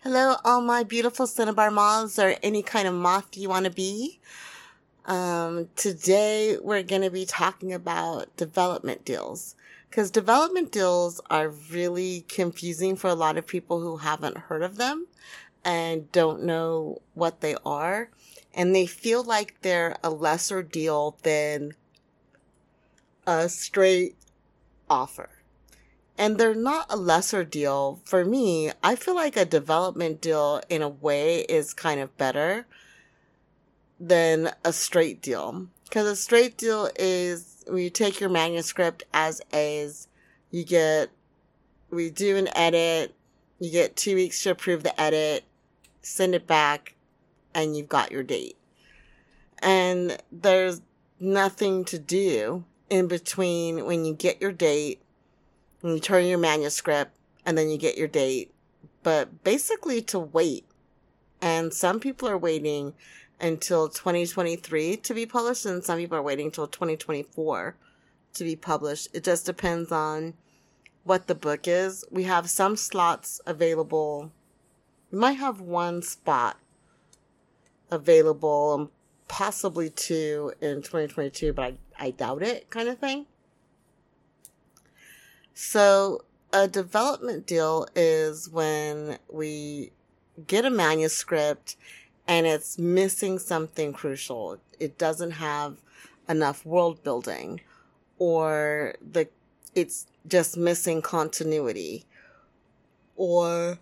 Hello, all my beautiful Cinnabar moths, or any kind of moth you want to be. Today we're going to be talking about development deals. Because development deals are really confusing for a lot of people who haven't heard of them and don't know what they are. And they feel like they're a lesser deal than a straight offer. And they're not a lesser deal. For me, I feel like a development deal in a way is kind of better than a straight deal. Because a straight deal is when you take your manuscript as is, we do an edit, you get 2 weeks to approve the edit, send it back, and you've got your date. And there's nothing to do in between when you get your date, and you turn your manuscript, and then you get your date. But basically to wait. And some people are waiting until 2023 to be published, and some people are waiting until 2024 to be published. It just depends on what the book is. We have some slots available. We might have one spot available, and possibly two in 2022, but I doubt it, kind of thing. So a development deal is when we get a manuscript and it's missing something crucial. It doesn't have enough world building, or it's just missing continuity, or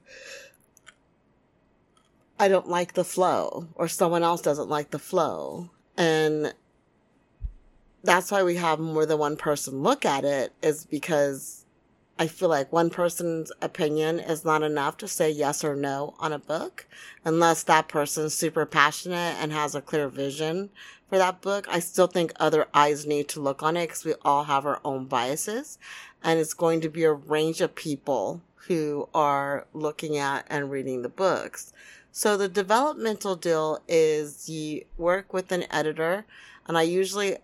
I don't like the flow, or someone else doesn't like the flow. And that's why we have more than one person look at it, is because I feel like one person's opinion is not enough to say yes or no on a book, unless that person's super passionate and has a clear vision for that book. I still think other eyes need to look on it because we all have our own biases, and it's going to be a range of people who are looking at and reading the books. So the developmental deal is you work with an editor, and we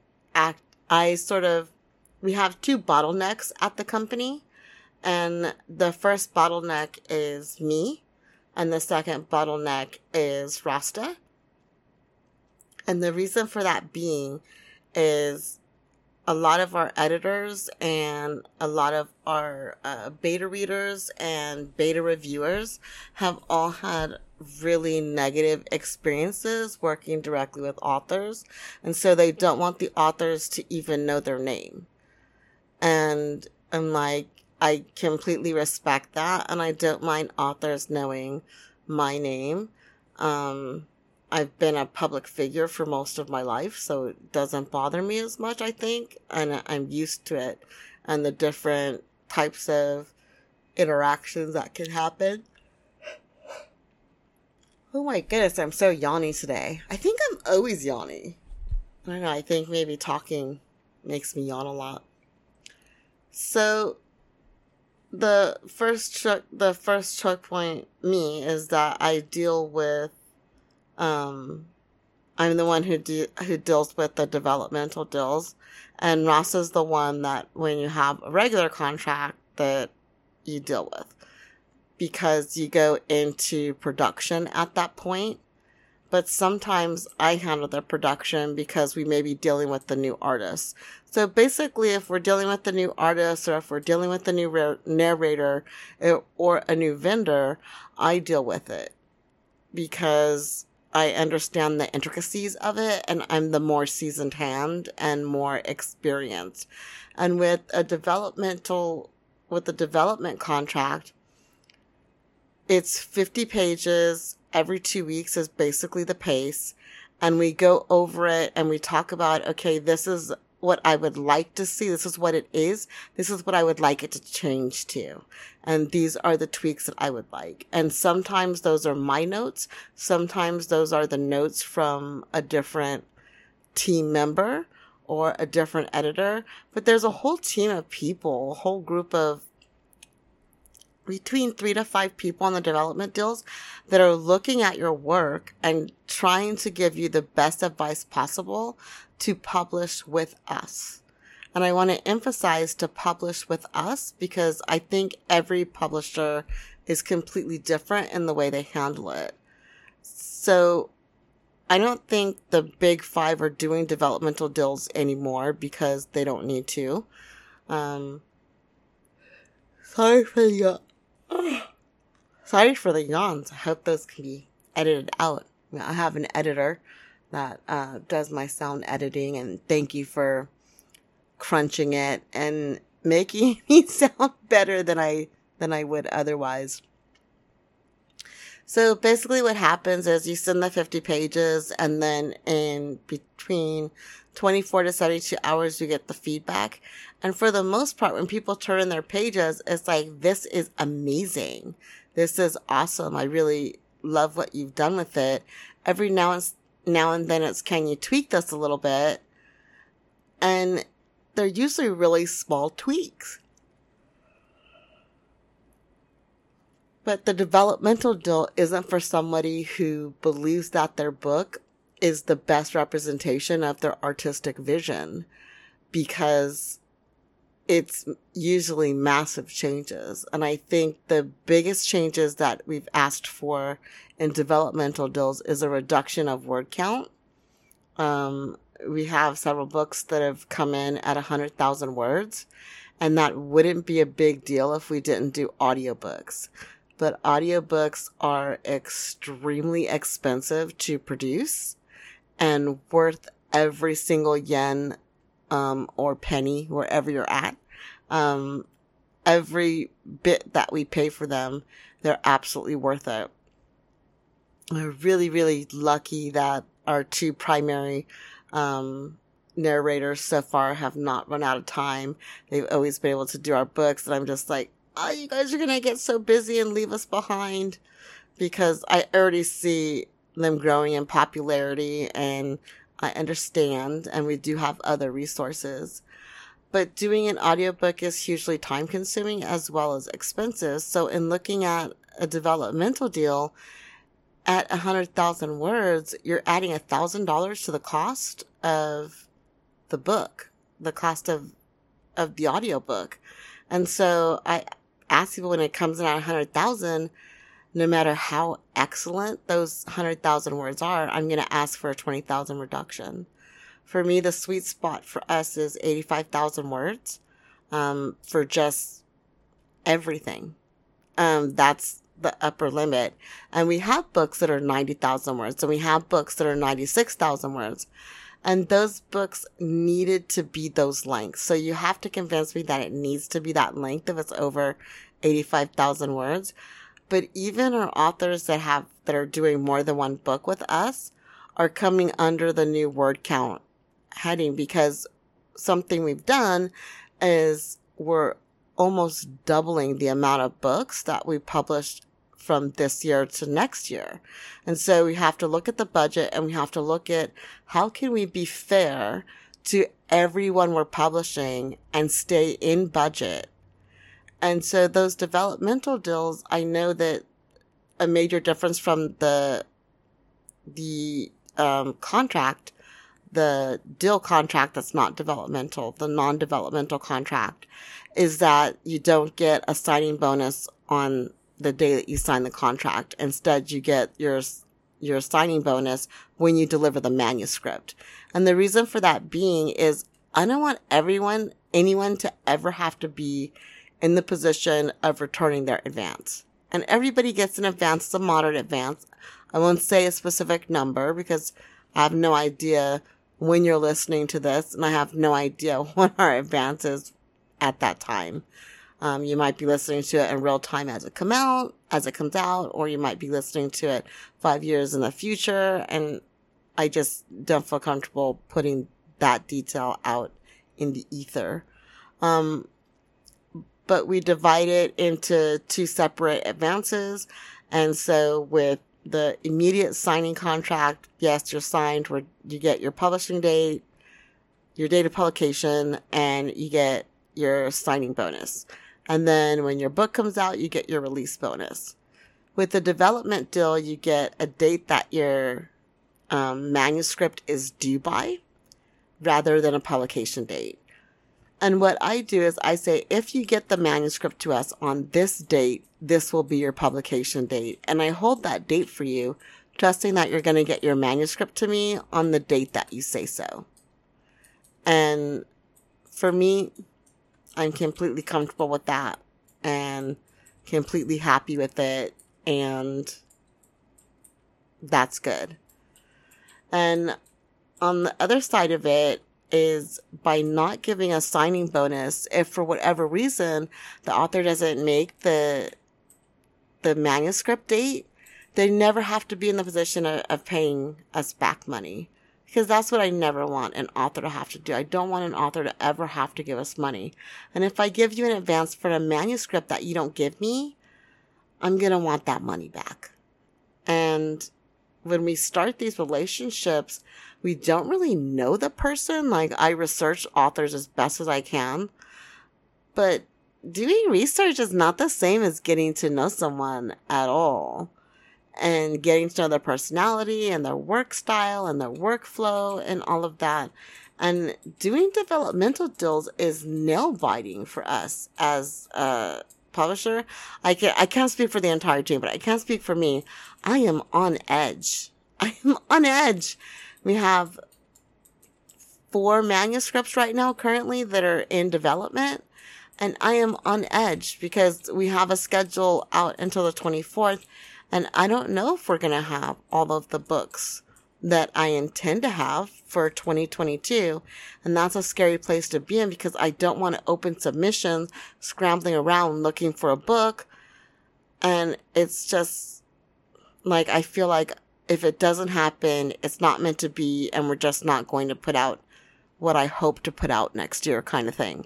have two bottlenecks at the company. And the first bottleneck is me, and the second bottleneck is Rasta. And the reason for that being is a lot of our editors and a lot of our beta readers and beta reviewers have all had really negative experiences working directly with authors. And so they don't want the authors to even know their name. And I'm like, I completely respect that, and I don't mind authors knowing my name. I've been a public figure for most of my life, so it doesn't bother me as much, I think, and I'm used to it, and the different types of interactions that can happen. Oh my goodness, I'm so yawny today. I think I'm always yawny. I don't know, I think maybe talking makes me yawn a lot. So the first choke point me is that I deal with, I'm the one who deals with the developmental deals, and Ross is the one that when you have a regular contract that you deal with, because you go into production at that point. But sometimes I handle the production because we may be dealing with the new artist. So basically, if we're dealing with the new artist, or if we're dealing with the new narrator, or a new vendor, I deal with it because I understand the intricacies of it, and I'm the more seasoned hand and more experienced. And with a development contract, it's 50 pages. Every 2 weeks is basically the pace. And we go over it and we talk about, okay, this is what I would like to see. This is what it is. This is what I would like it to change to. And these are the tweaks that I would like. And sometimes those are my notes. Sometimes those are the notes from a different team member or a different editor. But there's a whole team of people, a whole group of between 3 to 5 people on the development deals that are looking at your work and trying to give you the best advice possible to publish with us. And I want to emphasize to publish with us because I think every publisher is completely different in the way they handle it. So I don't think the big five are doing developmental deals anymore because they don't need to. Sorry for the yawns. I hope those can be edited out. I have an editor that does my sound editing, and thank you for crunching it and making me sound better than I would otherwise. So basically what happens is you send the 50 pages, and then in between 24 to 72 hours, you get the feedback. And for the most part, when people turn in their pages, it's like, this is amazing. This is awesome. I really love what you've done with it. Every now and then it's, can you tweak this a little bit? And they're usually really small tweaks. But the developmental deal isn't for somebody who believes that their book is the best representation of their artistic vision, because it's usually massive changes. And I think the biggest changes that we've asked for in developmental deals is a reduction of word count. We have several books that have come in at 100,000 words, and that wouldn't be a big deal if we didn't do audiobooks. But audiobooks are extremely expensive to produce and worth every single yen or penny, wherever you're at. Every bit that we pay for them, they're absolutely worth it. We're really, really lucky that our two primary narrators so far have not run out of time. They've always been able to do our books, and I'm just like, oh, you guys are going to get so busy and leave us behind, because I already see them growing in popularity, and I understand, and we do have other resources. But doing an audiobook is hugely time consuming as well as expensive. So in looking at a developmental deal at 100,000 words, you're adding $1,000 to the cost of the book, the cost of the audiobook. And so I ask people, when it comes in at 100,000, no matter how excellent those 100,000 words are, I'm going to ask for a 20,000 reduction. For me, the sweet spot for us is 85,000 words, for just everything. That's the upper limit. And we have books that are 90,000 words, and we have books that are 96,000 words. And those books needed to be those lengths. So you have to convince me that it needs to be that length if it's over 85,000 words. But even our authors that are doing more than one book with us are coming under the new word count heading, because something we've done is we're almost doubling the amount of books that we published from this year to next year. And so we have to look at the budget, and we have to look at how can we be fair to everyone we're publishing and stay in budget. And so those developmental deals, I know that a major difference from the contract, the deal contract that's not developmental, the non-developmental contract, is that you don't get a signing bonus on the day that you sign the contract. Instead, you get your signing bonus when you deliver the manuscript. And the reason for that being is I don't want anyone to ever have to be in the position of returning their advance. And everybody gets an advance, it's a moderate advance. I won't say a specific number because I have no idea when you're listening to this, and I have no idea what our advance is at that time. You might be listening to it in real time as it comes out, or you might be listening to it 5 years in the future, and I just don't feel comfortable putting that detail out in the ether. But we divide it into two separate advances, and so with the immediate signing contract, yes, you're signed where you get your publishing date, your date of publication, and you get your signing bonus. And then when your book comes out, you get your release bonus. With the development deal, you get a date that your manuscript is due by rather than a publication date. And what I do is I say, if you get the manuscript to us on this date, this will be your publication date. And I hold that date for you, trusting that you're going to get your manuscript to me on the date that you say so. And for me, I'm completely comfortable with that and completely happy with it. And that's good. And on the other side of it is by not giving a signing bonus, if for whatever reason the author doesn't make the manuscript date, they never have to be in the position of paying us back money. Because that's what I never want an author to have to do. I don't want an author to ever have to give us money. And if I give you an advance for a manuscript that you don't give me, I'm going to want that money back. And when we start these relationships, we don't really know the person. Like, I research authors as best as I can. But doing research is not the same as getting to know someone at all. And getting to know their personality and their work style and their workflow and all of that. And doing developmental deals is nail biting for us as a publisher. I can't speak for the entire team, but I can speak for me. I am on edge. I am on edge. We have 4 manuscripts right now currently that are in development. And I am on edge because we have a schedule out until the 24th. And I don't know if we're going to have all of the books that I intend to have for 2022. And that's a scary place to be in because I don't want to open submissions, scrambling around looking for a book. And it's just like, I feel like if it doesn't happen, it's not meant to be, and we're just not going to put out what I hope to put out next year kind of thing.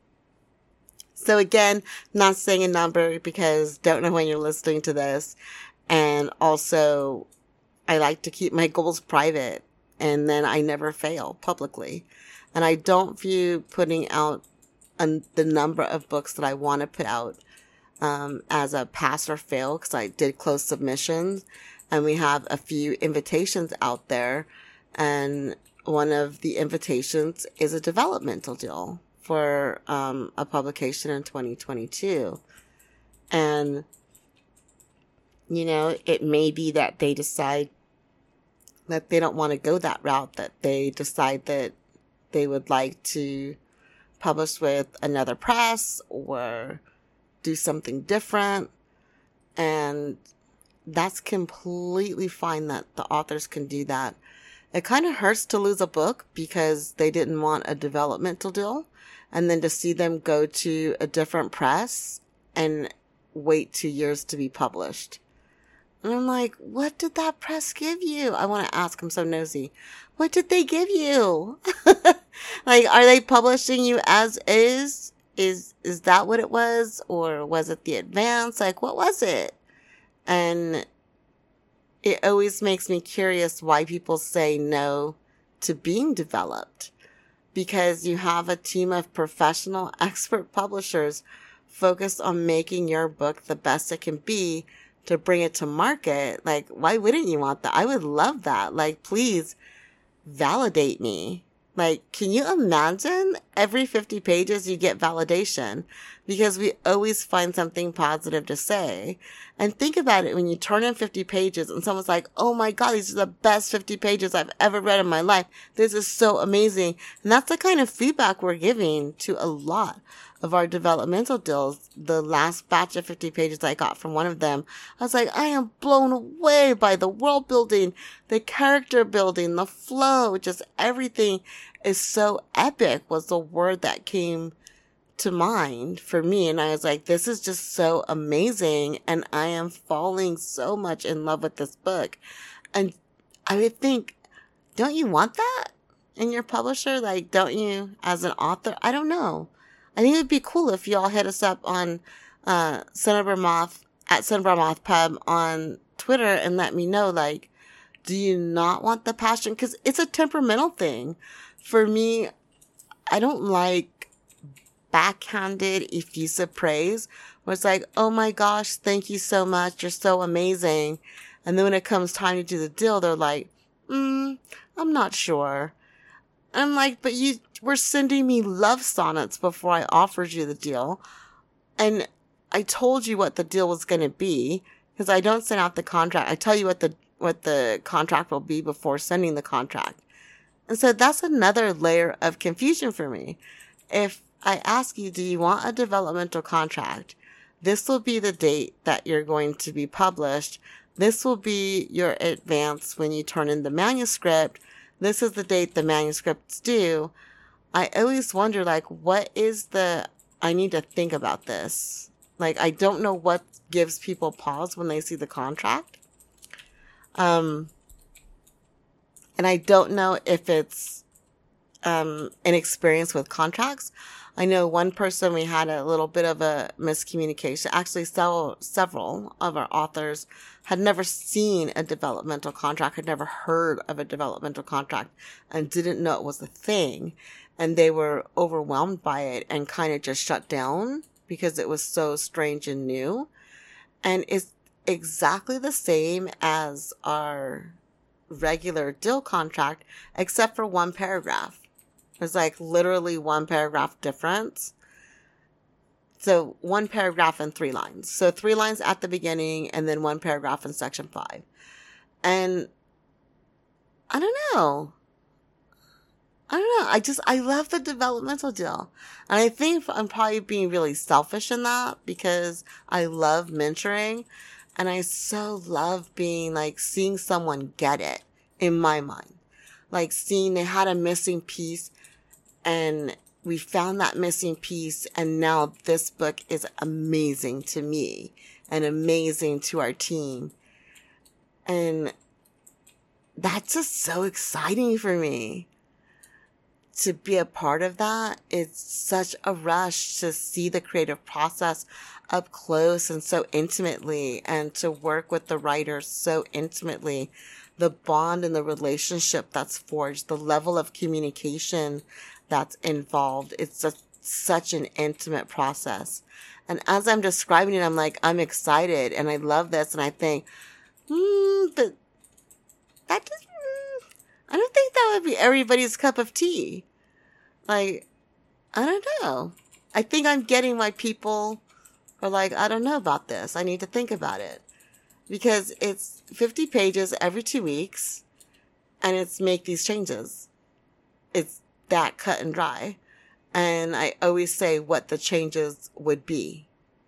So again, not saying a number because don't know when you're listening to this. And also, I like to keep my goals private, and then I never fail publicly. And I don't view putting out the number of books that I want to put out as a pass or fail, because I did close submissions, and we have a few invitations out there. And one of the invitations is a developmental deal for a publication in 2022. And you know, it may be that they decide that they don't want to go that route, that they decide that they would like to publish with another press or do something different. And that's completely fine that the authors can do that. It kind of hurts to lose a book because they didn't want a developmental deal, and then to see them go to a different press and wait 2 years to be published. And I'm like, what did that press give you? I want to ask. I'm so nosy. What did they give you? Like, are they publishing you as is? Is that what it was? Or was it the advance? Like, what was it? And it always makes me curious why people say no to being developed. Because you have a team of professional expert publishers focused on making your book the best it can be to bring it to market. Like, why wouldn't you want that? I would love that. Like, please validate me. Like, can you imagine every 50 pages you get validation? Because we always find something positive to say. And think about it when you turn in 50 pages and someone's like, oh my God, these are the best 50 pages I've ever read in my life. This is so amazing. And that's the kind of feedback we're giving to a lot of our developmental deals. The last batch of 50 pages I got from one of them, I was like, I am blown away by the world building, the character building, the flow, just everything is so epic was the word that came to mind for me. And I was like, this is just so amazing. And I am falling so much in love with this book. And I would think, don't you want that in your publisher? Like, don't you as an author? I don't know. I think it would be cool if you all hit us up on Cinnabar Moth at Cinnabar Moth Pub on Twitter and let me know, like, do you not want the passion? Because it's a temperamental thing. For me, I don't like backhanded, effusive praise where it's like, oh my gosh, thank you so much. You're so amazing. And then when it comes time to do the deal, they're like, I'm not sure. I'm like, but you were sending me love sonnets before I offered you the deal. And I told you what the deal was going to be, because I don't send out the contract. I tell you what the contract will be before sending the contract. And so that's another layer of confusion for me. If I ask you, do you want a developmental contract? This will be the date that you're going to be published. This will be your advance when you turn in the manuscript. This is the date the manuscript's due. I always wonder, like, what is I need to think about this. Like, I don't know what gives people pause when they see the contract. And I don't know if it's, inexperience with contracts. I know one person, we had a little bit of a miscommunication. Actually, several of our authors had never seen a developmental contract, had never heard of a developmental contract, and didn't know it was a thing. And they were overwhelmed by it and kind of just shut down because it was so strange and new. And it's exactly the same as our regular deal contract, except for one paragraph. There's like literally one paragraph difference. So one paragraph and 3 lines. So 3 lines at the beginning and then one paragraph in section 5. And I don't know. I love the developmental deal. And I think I'm probably being really selfish in that because I love mentoring. And I so love being like seeing someone get it in my mind. Like seeing they had a missing piece and we found that missing piece. And now this book is amazing to me and amazing to our team. And that's just so exciting for me. To be a part of that, it's such a rush to see the creative process up close and so intimately, and to work with the writers so intimately, the bond and the relationship that's forged, the level of communication that's involved. It's such an intimate process. And as I'm describing it, I'm like, I'm excited and I love this. And I think, but that doesn't, I don't think that would be everybody's cup of tea. Like, I don't know. I think I'm getting my people who are like, I don't know about this. I need to think about it. Because it's 50 pages every 2 weeks. And it's make these changes. It's that cut and dry. And I always say what the changes would be.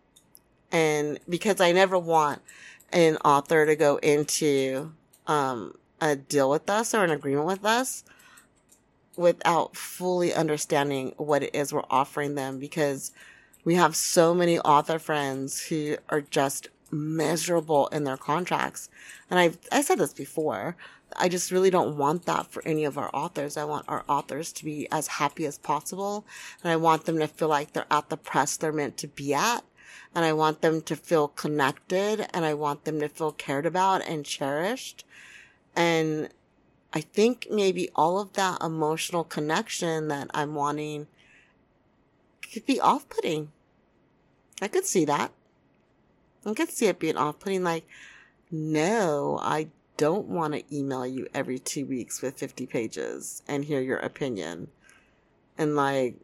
And because I never want an author to go into, a deal with us or an agreement with us without fully understanding what it is we're offering them, because we have so many author friends who are just miserable in their contracts. And I said this before, I just really don't want that for any of our authors. I want our authors to be as happy as possible. And I want them to feel like they're at the press they're meant to be at. And I want them to feel connected, and I want them to feel cared about and cherished. And I think maybe all of that emotional connection that I'm wanting could be off-putting. I could see that. I could see it being off-putting. Like, no, I don't want to email you every 2 weeks with 50 pages and hear your opinion. And like,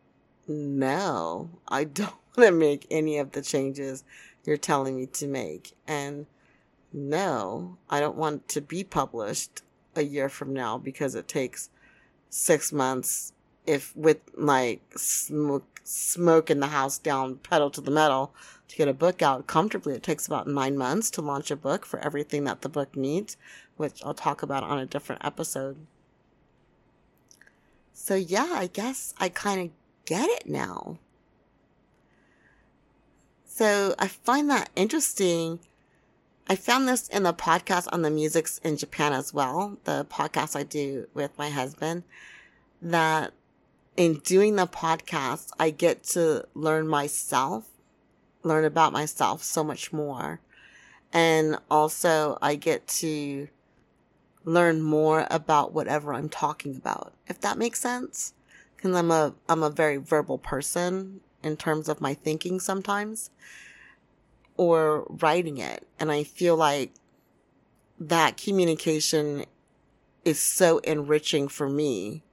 no, I don't want to make any of the changes you're telling me to make. And no, I don't want to be published a year from now because it takes 6 months, if with like smoke in the house down, pedal to the metal, to get a book out comfortably. It takes about 9 months to launch a book for everything that the book needs, which I'll talk about on a different episode. So yeah, I guess I kind of get it now. So I find that interesting. I found this in the podcast on the Musics in Japan as well, the podcast I do with my husband, that in doing the podcast, I get to learn about myself so much more. And also I get to learn more about whatever I'm talking about, if that makes sense. Because I'm a very verbal person in terms of my thinking sometimes, or writing it. And I feel like that communication is so enriching for me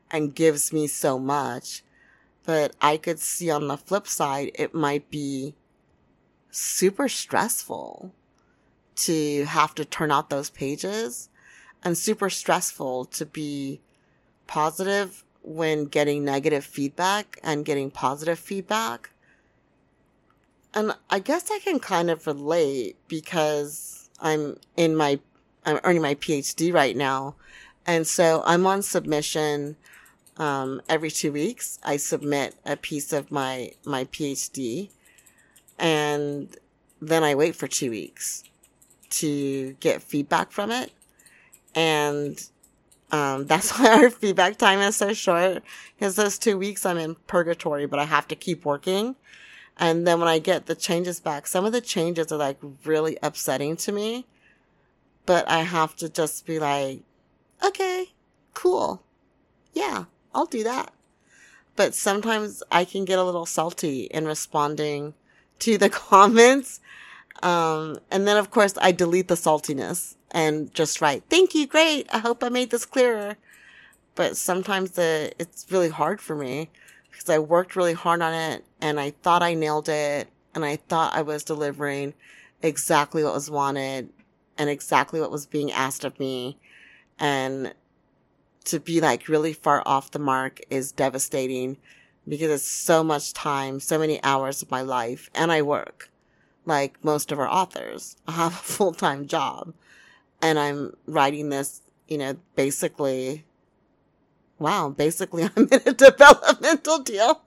and gives me so much. But I could see on the flip side, it might be super stressful to have to turn out those pages, and super stressful to be positive when getting negative feedback and getting positive feedback. And I guess I can kind of relate because I'm earning my PhD right now. And so I'm on submission. Every 2 weeks, I submit a piece of my PhD, and then I wait for 2 weeks to get feedback from it. And that's why our feedback time is so short, because those 2 weeks I'm in purgatory, but I have to keep working. And then when I get the changes back, some of the changes are like really upsetting to me, but I have to just be like, okay, cool. Yeah, I'll do that. But sometimes I can get a little salty in responding to the comments. And then of course I delete the saltiness and just write, thank you, great. I hope I made this clearer. But sometimes it's really hard for me because I worked really hard on it and I thought I nailed it and I thought I was delivering exactly what was wanted and exactly what was being asked of me. And to be like really far off the mark is devastating because it's so much time, so many hours of my life, and I work like most of our authors. I have a full-time job and I'm writing this, basically I'm in a developmental deal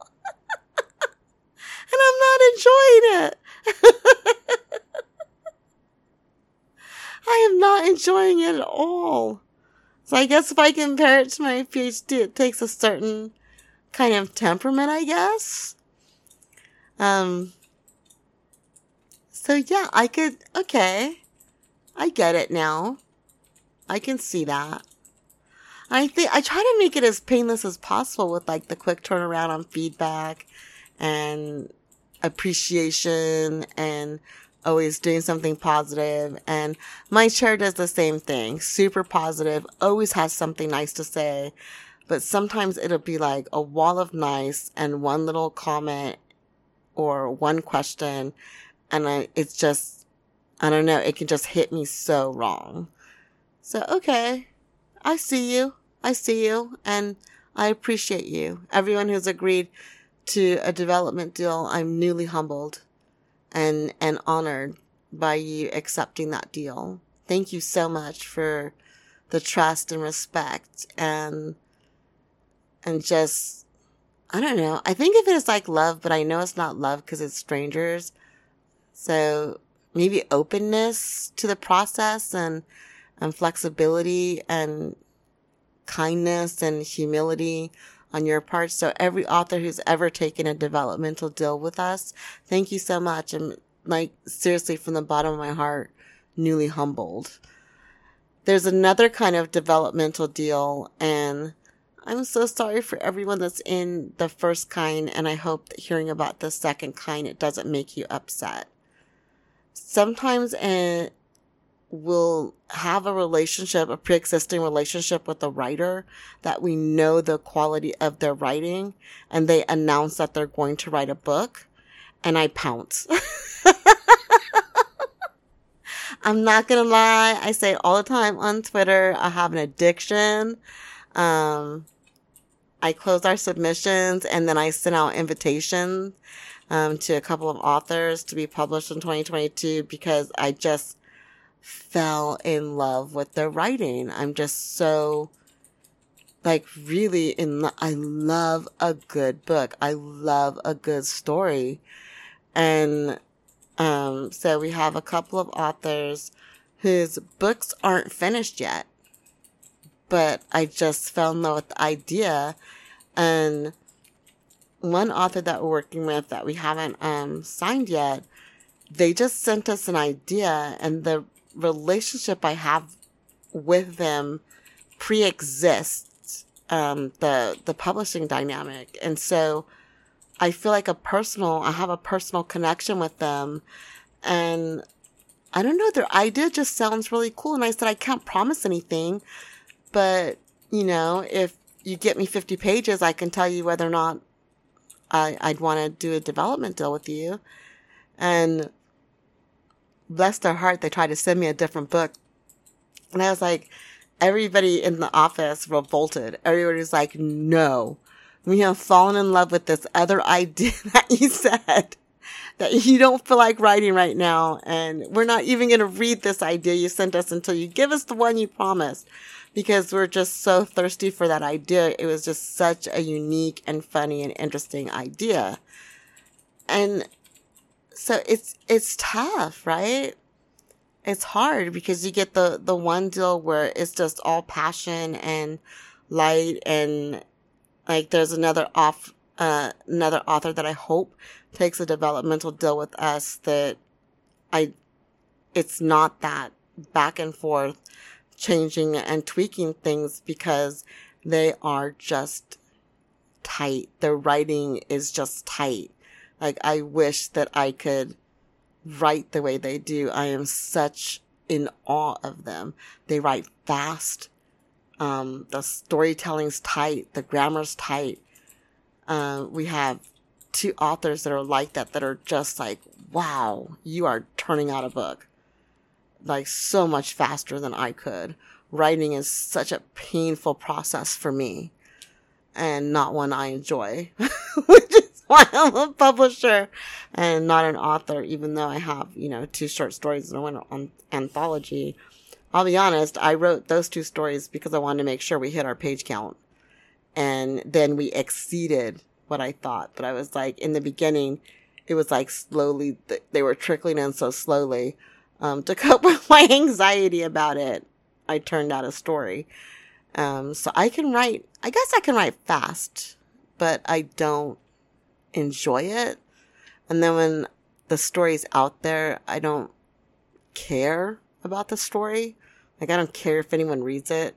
and I'm not enjoying it. I am not enjoying it at all. So I guess if I compare it to my PhD, it takes a certain kind of temperament, I guess. So yeah, I get it now. I can see that. I try to make it as painless as possible with like the quick turnaround on feedback and appreciation and always doing something positive. And my chair does the same thing. Super positive, always has something nice to say. But sometimes it'll be like a wall of nice and one little comment or one question. And it's just, I don't know, it can just hit me so wrong. So, okay, I see you, and I appreciate you. Everyone who's agreed to a development deal, I'm newly humbled and honored by you accepting that deal. Thank you so much for the trust and respect and just, I don't know. I think of it as like love, but I know it's not love because it's strangers. So maybe openness to the process and flexibility and kindness and humility on your part. So every author who's ever taken a developmental deal with us, thank you so much. I'm like seriously from the bottom of my heart, newly humbled. There's another kind of developmental deal, and I'm so sorry for everyone that's in the first kind, and I hope that hearing about the second kind, it doesn't make you upset. Sometimes we'll have a pre-existing relationship with a writer that we know the quality of their writing, and they announce that they're going to write a book, and I pounce. I'm not gonna lie, I say it all the time on Twitter, I have an addiction. I close our submissions and then I send out invitations to a couple of authors to be published in 2022 because I just fell in love with their writing. I'm just so really I love a good book. I love a good story. And so we have a couple of authors whose books aren't finished yet, but I just fell in love with the idea. And one author that we're working with that we haven't signed yet, they just sent us an idea, and the relationship I have with them pre-exists the publishing dynamic. And so I feel like I have a personal connection with them. And I don't know, their idea just sounds really cool. And I said, I can't promise anything, but if you get me 50 pages, I can tell you whether or not I'd want to do a development deal with you. And bless their heart, they tried to send me a different book. And I was like, everybody in the office revolted. Everybody was like, no, we have fallen in love with this other idea that you said that you don't feel like writing right now. And we're not even going to read this idea you sent us until you give us the one you promised, because we're just so thirsty for that idea. It was just such a unique and funny and interesting idea. And so it's tough, right? It's hard because you get the one deal where it's just all passion and light, and like there's another author that I hope takes a developmental deal with us that it's not that back and forth changing and tweaking things, because they are just tight. Their writing is just tight. Like, I wish that I could write the way they do. I am such in awe of them. They write fast. The storytelling's tight. The grammar's tight. We have 2 authors that are like that are just like, wow, you are turning out a book like so much faster than I could. Writing is such a painful process for me, and not one I enjoy, which is why I'm a publisher and not an author, even though I have, 2 short stories and one anthology. I'll be honest, I wrote those 2 stories because I wanted to make sure we hit our page count. And then we exceeded what I thought. But I was like, in the beginning, it was like slowly, they were trickling in so slowly. To cope with my anxiety about it, I turned out a story. So I can write fast, but I don't enjoy it. And then when the story's out there, I don't care about the story. Like, I don't care if anyone reads it.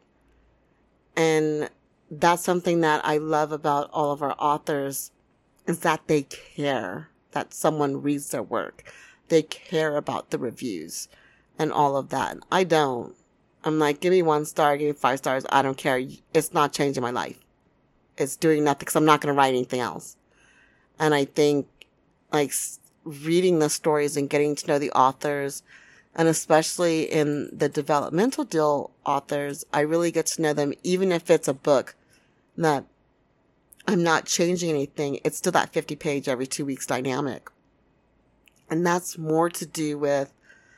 And that's something that I love about all of our authors, is that they care that someone reads their work. They care about the reviews and all of that. I don't. I'm like, give me 1 star, give me 5 stars. I don't care. It's not changing my life. It's doing nothing, because I'm not going to write anything else. And I think, like, reading the stories and getting to know the authors, and especially in the developmental deal authors, I really get to know them, even if it's a book that I'm not changing anything. It's still that 50 page every 2 weeks dynamic. And that's more to do with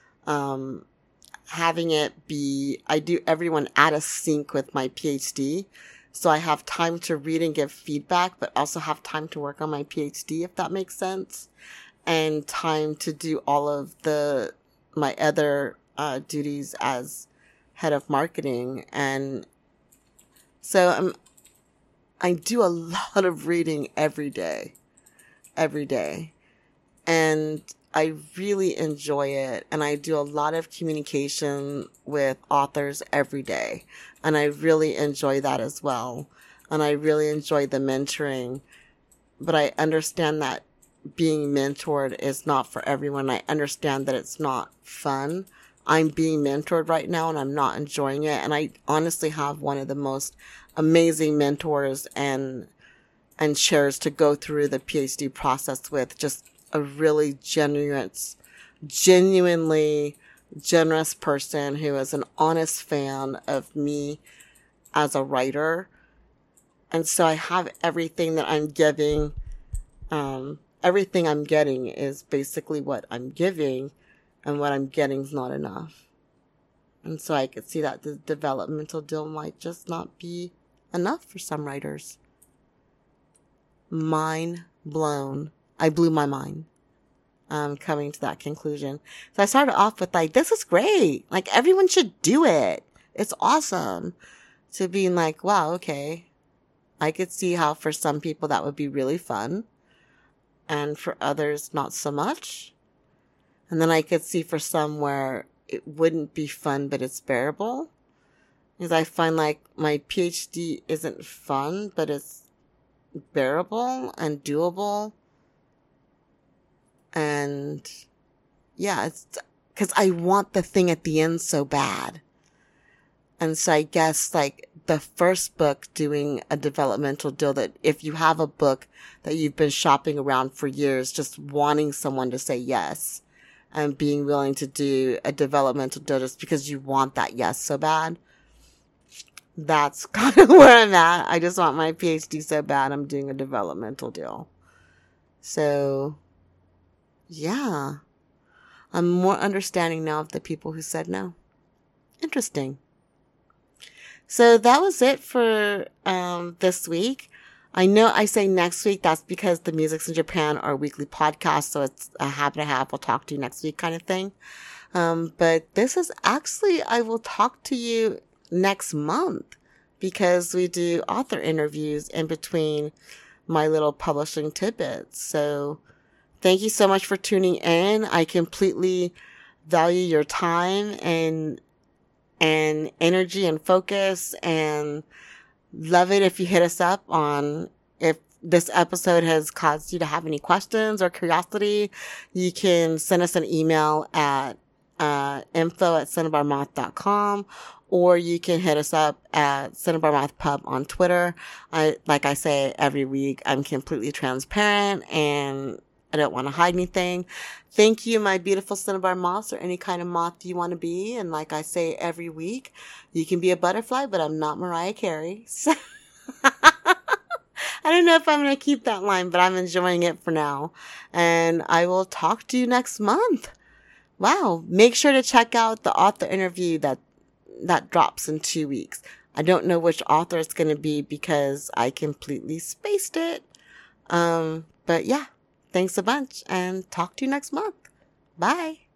having it be, I do everyone out of sync with my PhD. So I have time to read and give feedback, but also have time to work on my PhD, if that makes sense. And time to do all of my other duties as head of marketing. And so I do a lot of reading every day. And I really enjoy it. And I do a lot of communication with authors every day. And I really enjoy that as well. And I really enjoy the mentoring. But I understand that being mentored is not for everyone. I understand that it's not fun. I'm being mentored right now and I'm not enjoying it. And I honestly have one of the most amazing mentors and chairs to go through the PhD process with. Just a really genuinely generous person who is an honest fan of me as a writer. And so I have everything that I'm giving. Everything I'm getting is basically what I'm giving, and what I'm getting is not enough. And so I could see that the developmental deal might just not be enough for some writers. Mind blown. I blew my mind. Coming to that conclusion. So I started off with like, this is great. Like, everyone should do it. It's awesome. To being like, wow, okay. I could see how for some people that would be really fun. And for others, not so much. And then I could see for some where it wouldn't be fun, but it's bearable. Because I find like my PhD isn't fun, but it's bearable and doable. And yeah, it's because I want the thing at the end so bad. And so I guess like the first book doing a developmental deal, that if you have a book that you've been shopping around for years, just wanting someone to say yes and being willing to do a developmental deal just because you want that yes so bad. That's kind of where I'm at. I just want my PhD so bad. I'm doing a developmental deal. So yeah, I'm more understanding now of the people who said no. Interesting. So that was it for this week. I know I say next week. That's because the Musics in Japan are weekly podcasts, so it's a habit I have. We'll talk to you next week kind of thing. But this is actually, I will talk to you next month because we do author interviews in between my little publishing tidbits. So thank you so much for tuning in. I completely value your time and energy and focus, and love it if you hit us up on if this episode has caused you to have any questions or curiosity. You can send us an email at info@cinnabarmoth.com, or you can hit us up at Cinnabar Pub on Twitter. Like I say every week, I'm completely transparent and I don't want to hide anything. Thank you, my beautiful Cinnabar moths, or any kind of moth you want to be. And like I say every week, you can be a butterfly, but I'm not Mariah Carey. So I don't know if I'm going to keep that line, but I'm enjoying it for now. And I will talk to you next month. Wow. Make sure to check out the author interview that drops in 2 weeks. I don't know which author it's going to be because I completely spaced it. But yeah. Thanks a bunch and talk to you next month. Bye.